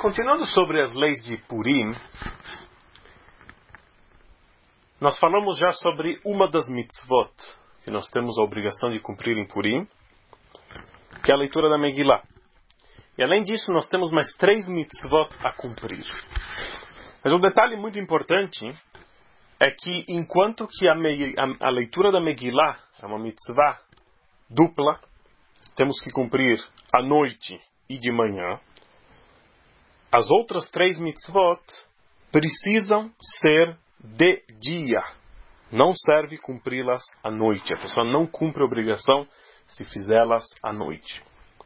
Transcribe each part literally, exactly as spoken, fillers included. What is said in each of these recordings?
Continuando sobre as leis de Purim, nós falamos já sobre uma das mitzvot que nós temos a obrigação de cumprir em Purim, que é a leitura da Megillah. E além disso, nós temos mais três mitzvot a cumprir. Mas um detalhe muito importante é que enquanto que a, me, a, a leitura da Megillah é uma mitzvah dupla, temos que cumprir à noite e de manhã, as outras três mitzvot precisam ser de dia. Não serve cumpri-las à noite. A pessoa não cumpre a obrigação se fizê-las à noite.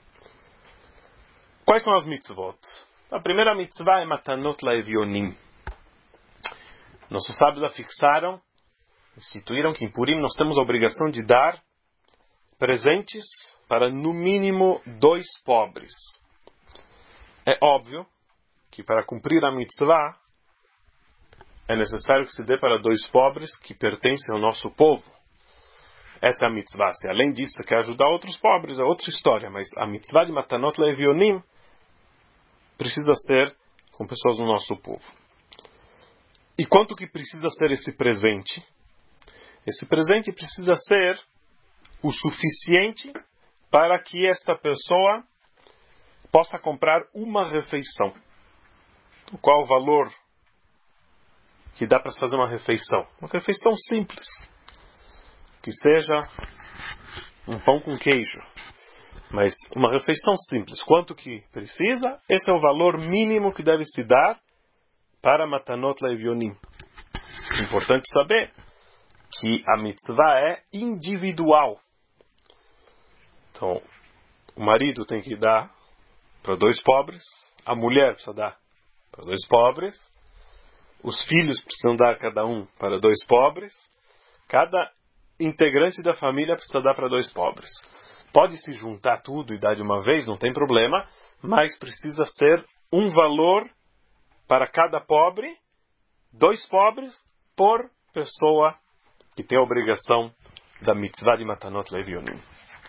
Quais são as mitzvot? A primeira mitzvah é Matanot Laevionim. Nossos sábios afixaram, instituíram que em Purim nós temos a obrigação de dar presentes para no mínimo dois pobres. É óbvio que para cumprir a mitzvah é necessário que se dê para dois pobres que pertencem ao nosso povo. Essa é a mitzvah. Se além disso você quer ajudar outros pobres, é outra história. Mas a mitzvah de Matanot Laevionim precisa ser com pessoas do nosso povo. E quanto que precisa ser esse presente? Esse presente precisa ser o suficiente para que esta pessoa possa comprar uma refeição. Qual o valor que dá para fazer uma refeição? Uma refeição simples. Que seja um pão com queijo. Mas uma refeição simples. Quanto que precisa? Esse é o valor mínimo que deve se dar para Matanot Laevionim. Importante saber que a mitzvah é individual. Então, o marido tem que dar para dois pobres, a mulher precisa dar para dois pobres, os filhos precisam dar cada um para dois pobres, cada integrante da família precisa dar para dois pobres. Pode se juntar tudo e dar de uma vez, não tem problema, mas precisa ser um valor para cada pobre, dois pobres por pessoa que tem a obrigação da mitzvah de Matanot Laevionim.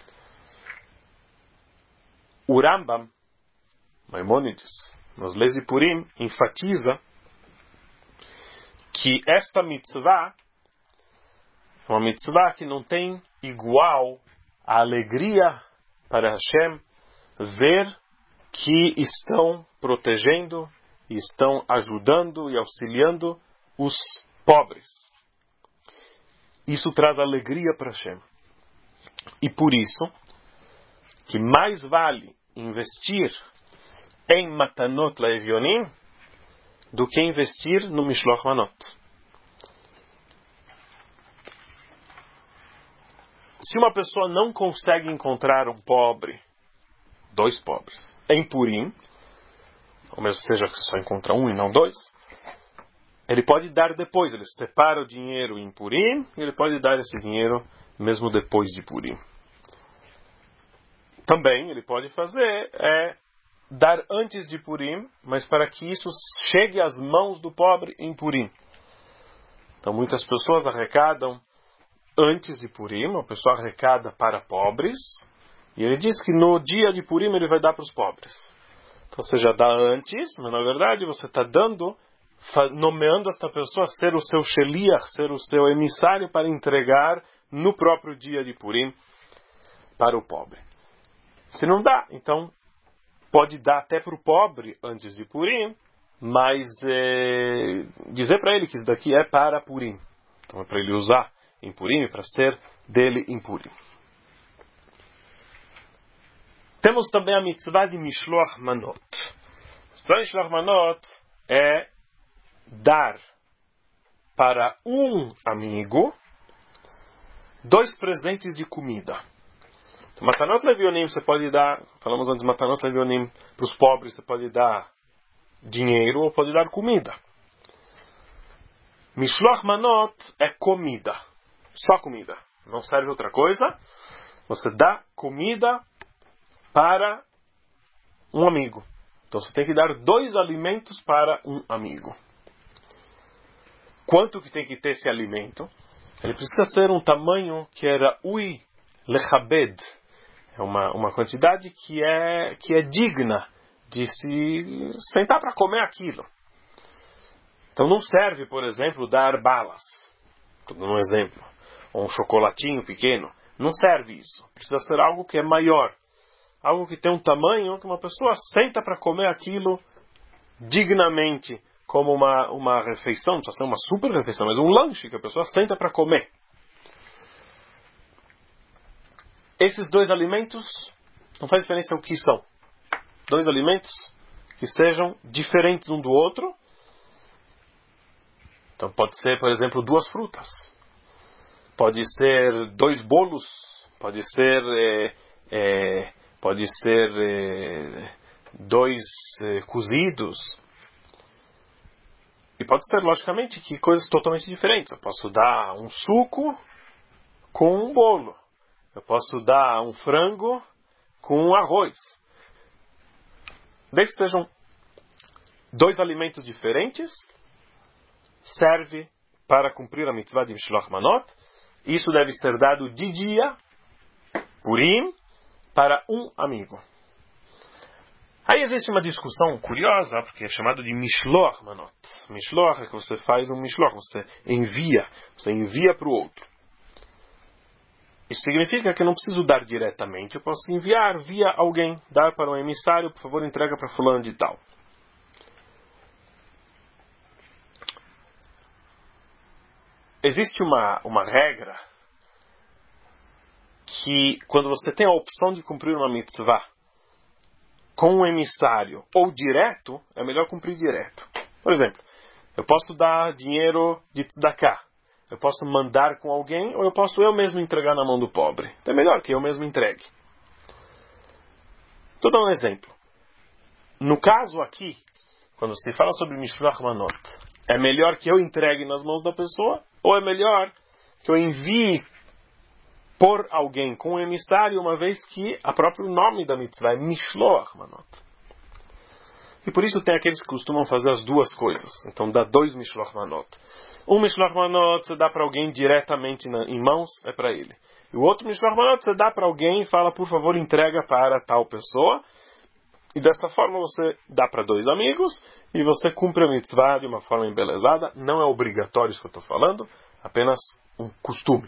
O Rambam, Maimônides, nas leis de Purim, enfatiza que esta mitzvah é uma mitzvah que não tem igual a alegria para Hashem ver que estão protegendo e estão ajudando e auxiliando os pobres. Isso traz alegria para Hashem. E por isso que mais vale investir em Matanot Laevionim do que investir no Mishloach Manot. Se uma pessoa não consegue encontrar um pobre, dois pobres, em Purim, ou mesmo seja que só encontra um e não dois, ele pode dar depois. Ele separa o dinheiro em Purim e ele pode dar esse dinheiro mesmo depois de Purim. Também ele pode fazer é dar antes de Purim, mas para que isso chegue às mãos do pobre em Purim. Então muitas pessoas arrecadam antes de Purim, a pessoa arrecada para pobres, e ele diz que no dia de Purim ele vai dar para os pobres. Então você já dá antes, mas na verdade você está dando, nomeando esta pessoa ser o seu sheliach, ser o seu emissário para entregar no próprio dia de Purim para o pobre. Se não dá, então pode dar até para o pobre antes de Purim, mas é, dizer para ele que isso daqui é para Purim. Então é para ele usar em Purim, para ser dele em Purim. Temos também a mitzvah de Mishloach Manot. A mitzvah de Mishloach Manot é dar para um amigo dois presentes de comida. Matanot Laevionim você pode dar, falamos antes de Matanot Laevionim, para os pobres você pode dar dinheiro ou pode dar comida. Mishloach Manot é comida, só comida, não serve outra coisa. Você dá comida para um amigo. Então você tem que dar dois alimentos para um amigo. Quanto que tem que ter esse alimento? Ele precisa ser um tamanho que era ui lechabed. É uma, uma quantidade que é, que é digna de se sentar para comer aquilo. Então não serve, por exemplo, dar balas. Estou dando um exemplo. Ou um chocolatinho pequeno. Não serve isso. Precisa ser algo que é maior. Algo que tem um tamanho que uma pessoa senta para comer aquilo dignamente, como uma, uma refeição. Não precisa ser uma super refeição, mas um lanche que a pessoa senta para comer. Esses dois alimentos, não faz diferença o que são. Dois alimentos que sejam diferentes um do outro. Então pode ser, por exemplo, duas frutas. Pode ser dois bolos. Pode ser, é, é, pode ser é, dois é, cozidos. E pode ser, logicamente, que coisas totalmente diferentes. Eu posso dar um suco com um bolo. Eu posso dar um frango com um arroz. Desde que sejam dois alimentos diferentes, serve para cumprir a mitzvah de Mishloach Manot. Isso deve ser dado de dia, Purim, para um amigo. Aí existe uma discussão curiosa, porque é chamado de Mishloach Manot. Mishloach é que você faz um Mishloach, você envia, você envia para o outro. Isso significa que eu não preciso dar diretamente, eu posso enviar via alguém, dar para um emissário, por favor, entrega para fulano de tal. Existe uma, uma regra que quando você tem a opção de cumprir uma mitzvah com um emissário ou direto, é melhor cumprir direto. Por exemplo, eu posso dar dinheiro de tzedakah. Eu posso mandar com alguém ou eu posso eu mesmo entregar na mão do pobre. Então é melhor que eu mesmo entregue. Vou dar um exemplo. No caso aqui, quando se fala sobre Mishloach Manot, é melhor que eu entregue nas mãos da pessoa ou é melhor que eu envie por alguém com um emissário, uma vez que o próprio nome da mitzvah é Mishloach Manot. E por isso tem aqueles que costumam fazer as duas coisas. Então dá dois Mishloach Manot. Um Mishloach Manot você dá para alguém diretamente na, em mãos, é para ele. E o outro Mishloach Manot você dá para alguém e fala, por favor, entrega para tal pessoa. E dessa forma você dá para dois amigos e você cumpre a mitzvah de uma forma embelezada. Não é obrigatório isso que eu estou falando, apenas um costume.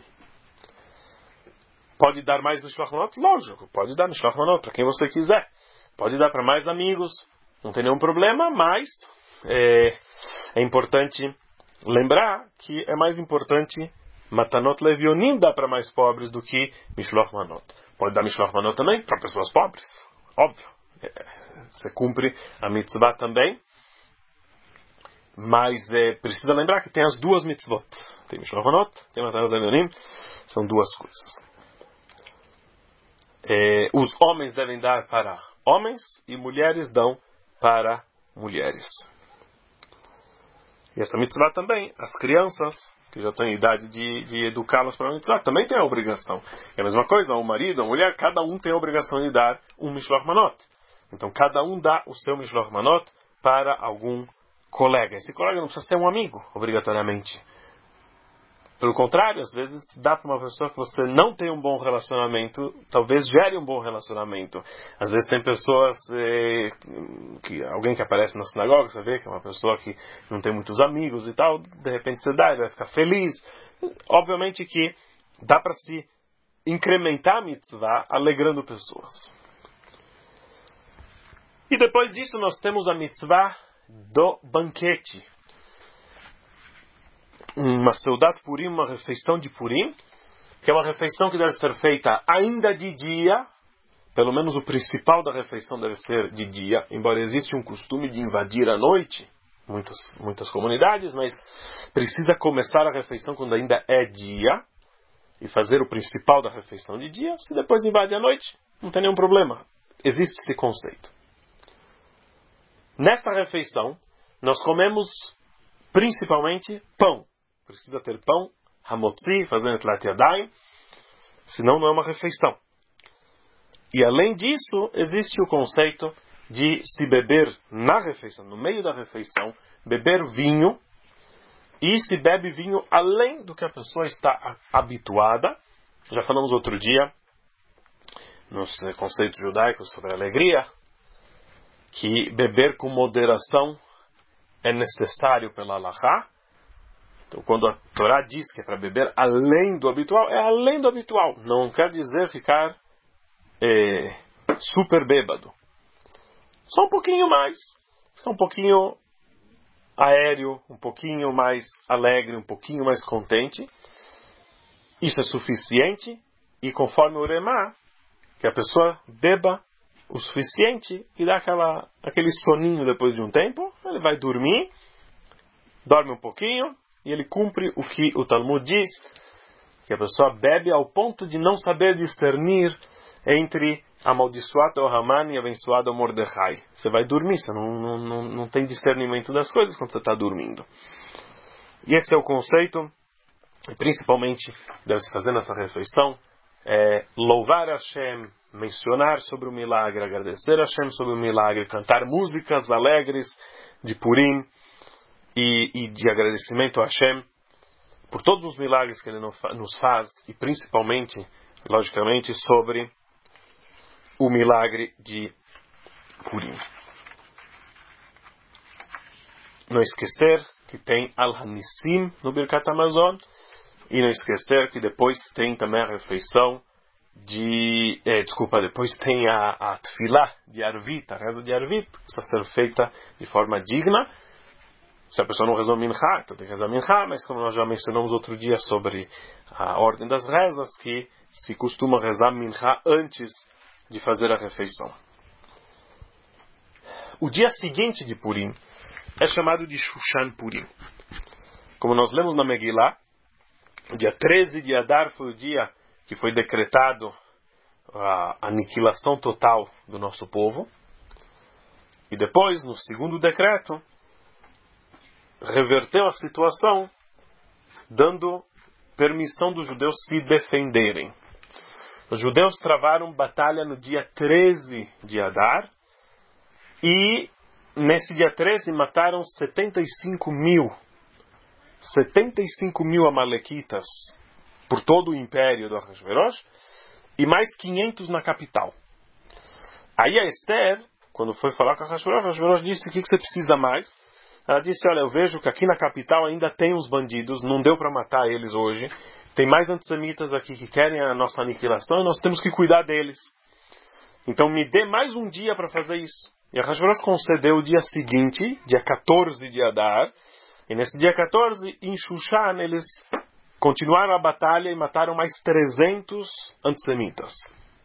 Pode dar mais Mishloach Manot? Lógico, pode dar Mishloach Manot para quem você quiser. Pode dar para mais amigos, não tem nenhum problema, mas é, é importante lembrar que é mais importante Matanot Levionim dar para mais pobres do que Mishloach Manot. Pode dar Mishloach Manot também para pessoas pobres, óbvio. Você cumpre a mitzvah também, mas é, precisa lembrar que tem as duas mitzvot. Tem Mishloach Manot, tem Matanot Levionim, são duas coisas. É, os homens devem dar para homens e mulheres dão para mulheres. E essa mitzvah também, as crianças que já estão em idade de, de educá-las para a mitzvah, também tem a obrigação. É a mesma coisa, o marido, a mulher, cada um tem a obrigação de dar um Mishloach Manot. Então cada um dá o seu Mishloach Manot para algum colega. Esse colega não precisa ser um amigo, obrigatoriamente. Pelo contrário, às vezes dá para uma pessoa que você não tem um bom relacionamento, talvez gere um bom relacionamento. Às vezes tem pessoas, eh, que alguém que aparece na sinagoga, você vê que é uma pessoa que não tem muitos amigos e tal, de repente você dá e vai ficar feliz. Obviamente que dá para se incrementar a mitzvah alegrando pessoas. E depois disso nós temos a mitzvah do banquete. Uma Seudat Purim, uma refeição de Purim, que é uma refeição que deve ser feita ainda de dia, pelo menos o principal da refeição deve ser de dia, embora exista um costume de invadir à noite, muitas, muitas comunidades, mas precisa começar a refeição quando ainda é dia, e fazer o principal da refeição de dia. Se depois invade à noite, não tem nenhum problema. Existe esse conceito. Nesta refeição, nós comemos principalmente pão. Precisa ter pão, hamotzi, fazendo tlat yadayim, senão não é uma refeição. E além disso, existe o conceito de se beber na refeição, no meio da refeição, beber vinho, e se bebe vinho além do que a pessoa está habituada. Já falamos outro dia, nos conceitos judaicos sobre a alegria, que beber com moderação é necessário pela Halachá. Então, quando a Torá diz que é para beber além do habitual, é além do habitual. Não quer dizer ficar é, super bêbado. Só um pouquinho mais. Ficar um pouquinho aéreo, um pouquinho mais alegre, um pouquinho mais contente. Isso é suficiente. E conforme o Remá, que a pessoa beba o suficiente e dá aquela, aquele soninho depois de um tempo, ele vai dormir, dorme um pouquinho, e ele cumpre o que o Talmud diz, que a pessoa bebe ao ponto de não saber discernir entre amaldiçoado Haman e abençoado Mordecai. Você vai dormir, você não, não, não, não tem discernimento das coisas quando você está dormindo. E esse é o conceito, e principalmente deve-se fazer nessa refeição, é louvar Hashem, mencionar sobre o milagre, agradecer a Hashem sobre o milagre, cantar músicas alegres de Purim e, e de agradecimento a Hashem por todos os milagres que Ele nos faz e principalmente, logicamente, sobre o milagre de Purim. Não esquecer que tem Al-Hanissim no Birkat Hamazon e não esquecer que depois tem também a refeição de, eh, desculpa, depois tem a, a Tfilah de Arvit, a reza de Arvit, que precisa ser feita de forma digna. Se a pessoa não rezou Mincha, então tem que rezar Mincha, mas como nós já mencionamos outro dia sobre a ordem das rezas, que se costuma rezar Mincha antes de fazer a refeição. O dia seguinte de Purim é chamado de Shushan Purim. Como nós lemos na Megillah, o dia treze de Adar foi o dia que foi decretado a aniquilação total do nosso povo. E depois, no segundo decreto, reverteu a situação, dando permissão dos judeus se defenderem. Os judeus travaram batalha no dia treze de Adar e nesse dia treze mataram setenta e cinco mil setenta e cinco mil amalequitas por todo o império do Ahasverosh e mais quinhentos na capital. Aí a Esther, quando foi falar com a Ahasverosh, a Ahasverosh disse: o que você precisa mais? Ela disse: olha, eu vejo que aqui na capital ainda tem uns bandidos, não deu para matar eles hoje, tem mais antissemitas aqui que querem a nossa aniquilação e nós temos que cuidar deles. Então me dê mais um dia para fazer isso. E a Ahasverosh concedeu o dia seguinte, dia quatorze de Adar, e nesse dia quatorze, em Shushan, eles continuaram a batalha e mataram mais trezentos antissemitas.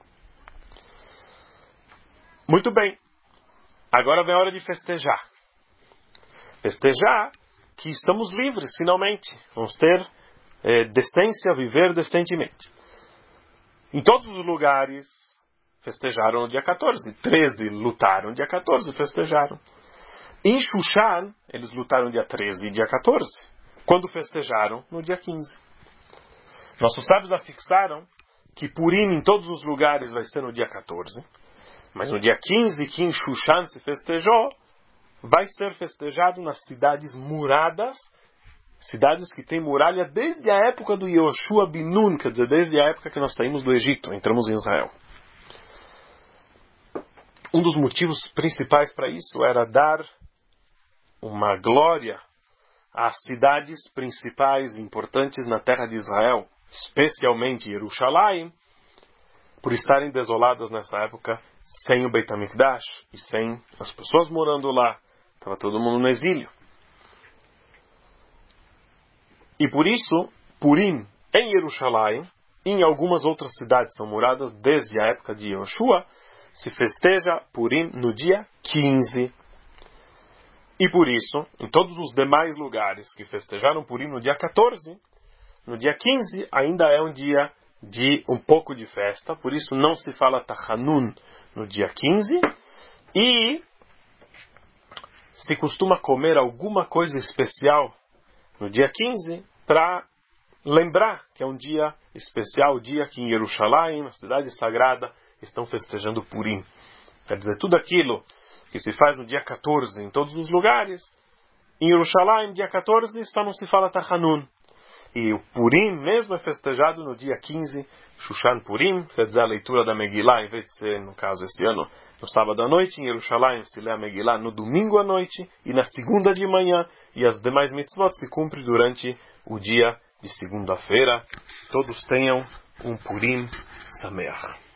Muito bem. Agora vem a hora de festejar. Festejar que estamos livres, finalmente. Vamos ter é, decência, viver decentemente. Em todos os lugares, festejaram no dia quatorze. treze lutaram no dia quatorze, festejaram. Em Shushan, eles lutaram dia treze e dia quatorze, quando festejaram no dia quinze. Nossos sábios afixaram que Purim em todos os lugares vai ser no dia quatorze, mas no dia quinze, que em Shushan se festejou, vai ser festejado nas cidades muradas, cidades que têm muralha desde a época do Yoshua bin Nun, quer dizer, desde a época que nós saímos do Egito, entramos em Israel. Um dos motivos principais para isso era dar uma glória às cidades principais e importantes na terra de Israel, especialmente Jerusalém, por estarem desoladas nessa época sem o Beit HaMikdash e sem as pessoas morando lá. Estava todo mundo no exílio. E por isso, Purim em Jerusalém, em algumas outras cidades são muradas desde a época de Yoshua, se festeja Purim no dia quinze. E por isso, em todos os demais lugares que festejaram Purim no dia quatorze, no dia quinze ainda é um dia de um pouco de festa, por isso não se fala Tachanun no dia quinze, e se costuma comer alguma coisa especial no dia quinze para lembrar que é um dia especial, o dia que em Jerusalém, na cidade sagrada, estão festejando Purim. Quer dizer, tudo aquilo que se faz no dia quatorze em todos os lugares, em Jerusalém, dia quatorze, só não se fala Tachanun. E o Purim mesmo é festejado no dia quinze, Shushan Purim, quer dizer, a leitura da Megillah, em vez de ser, no caso, esse ano, no sábado à noite, em Jerusalém se lê a Megillah no domingo à noite e na segunda de manhã, e as demais mitzvot se cumprem durante o dia de segunda-feira. Todos tenham um Purim Sameach.